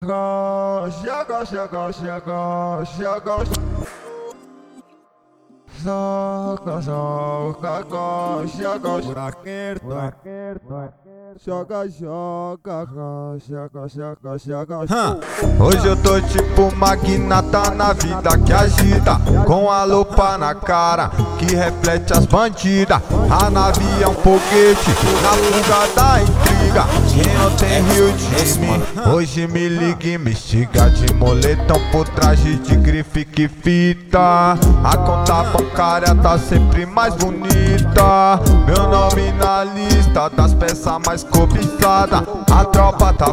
chegou, chegou, chegou, chegou, chegou. Soca, soca, chegou. Joga, joga, joga, joga, joga. Hoje eu tô tipo magnata na vida que agita, com a lupa na cara que reflete as bandidas. A nave é um foguete na fuga da intriga. Quem não tem rio de mim, hoje me liga e me estiga. De moletom por traje de grife que fita. A conta bancária tá sempre mais bonita. Meu nome na lista das peças mais cobiçadas. A tropa tá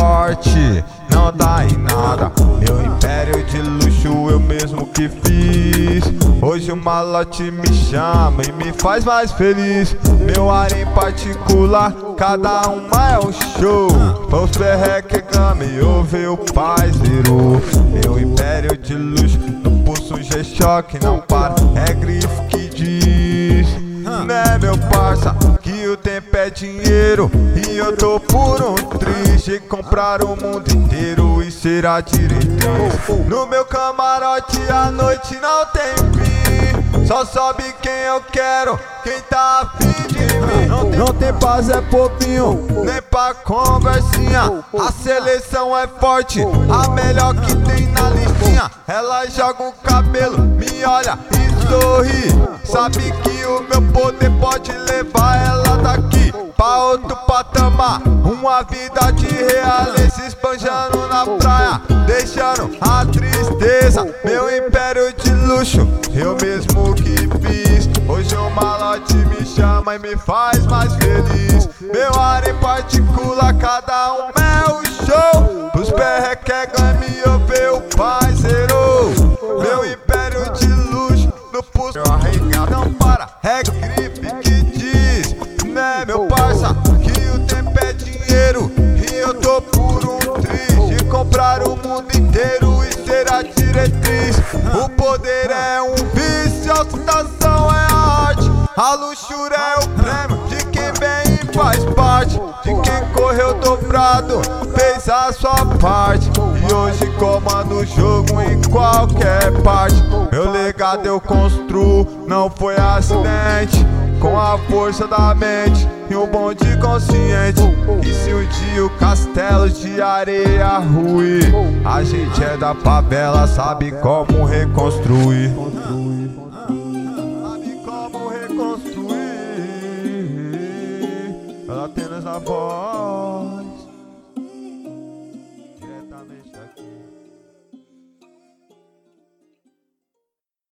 forte, não dá em nada. Meu império de luxo eu mesmo que fiz. Hoje o malote me chama e me faz mais feliz. Meu ar em particular, cada uma é um show. Os perrequegame, ouve o parceiro. Meu império de luxo, no pulso um G-Shock não para. É grifo que diz, né meu parça, que o tempo é dinheiro. E eu tô por um triste, comprar o mundo inteiro e ser a diretriz. No meu camarote a noite não tem fim, só sobe quem eu quero, quem tá afim de mim. Não tem paz, é bobinho, nem pra conversinha. A seleção é forte, a melhor que tem na listinha. Ela joga o cabelo, me olha e sorri. Sabe que o meu poder pode levar ela daqui pra outro patamar. Uma vida de realeza esbanjando na praia, deixando a tristeza. Meu império de luxo, eu mesmo que fiz. Hoje o malote me chama e me faz mais feliz. Meu ar em particular, cada um é o show. Os perrequegam me ouvir o parceiro. Meu império de luxo, no pulso meu arregado não para. É gripe que diz, né meu parça, que o tempo é dinheiro. E eu tô por um triz de comprar o mundo inteiro e ser a diretriz. O poder é um vício, a ostentação é a arte. A luxúria é o prêmio de quem vem e faz parte. De quem correu dobrado, fez a sua parte. E hoje comando o jogo em qualquer parte. Meu legado eu construo, não foi acidente. Com a força da mente e um bonde consciente. E se um dia o castelo de areia ruir, a gente é da favela, sabe como reconstruir.